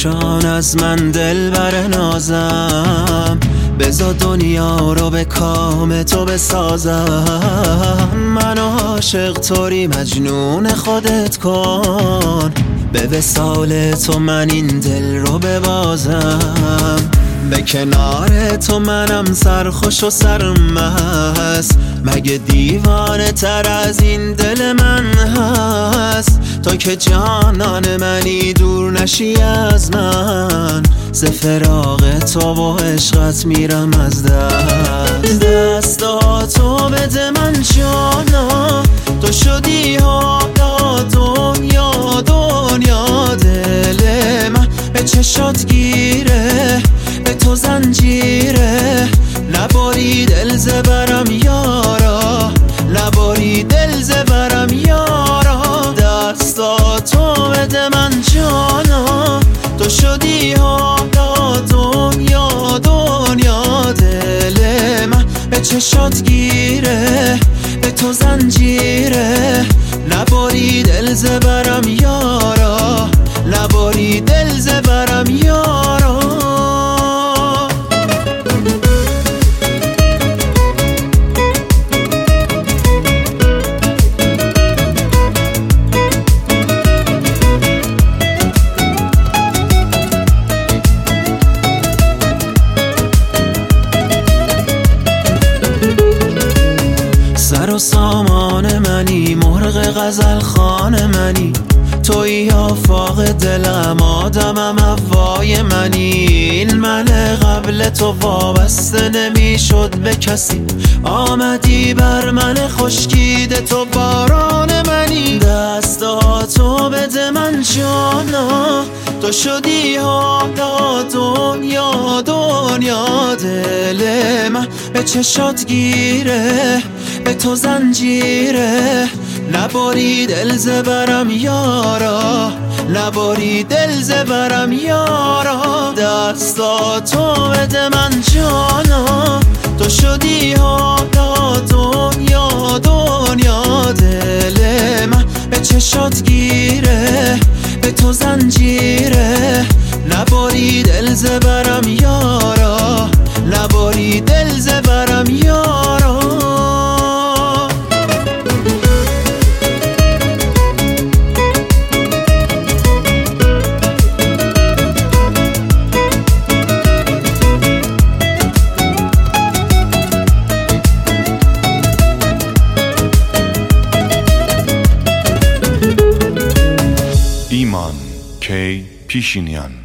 بپوشان از من دلبر نازم، بذار دنیا رو به کام تو بسازم. منو عاشق طوری مجنون خودت کن، به وصال تو من این دل رو ببازم. به کنار تو منم سرخوش و سرمست، مگه دیوانه تر از این دل من هست؟ تا که جانان منی دور نشی از من، ز فراق تو و عشقت میرم از دست. دستاتو بده من جانا، تو شدی حالا دنیا دنیا. دل من به چشات گیره، به تو زنجیره، نباری دل زبرم یارا، نباری دل زبرم یارا. دستاتو بده من جانا، تو شدی حالا دنیا دنیا. دل من به چشات گیره، به تو زنجیره، نباری دل زبرم یارا، نباری دل زبرم یارا. سر و سامان منی، مرغ غزل خان منی، توی آفاق دلم، آدمم هوای منی. این من قبل تو وابسته نمیشد به کسی، آمدی بر من خشکیده تو باران منی. دستاتو بده من جانا، تو شدی حالا دنیا دنیا. دل من به چشات گیره، به تو زنجیره، نباری دل زبرم یارا، نباری دل زبرم یارا. دستاتو بده من جانا، تو شدی حالا دنیا دنیا. دل من به چشات گیره، به تو زنجیره، نباری دل زبرم یارا، نباری دل زبرم یارا. ایمان کی پیشینیان.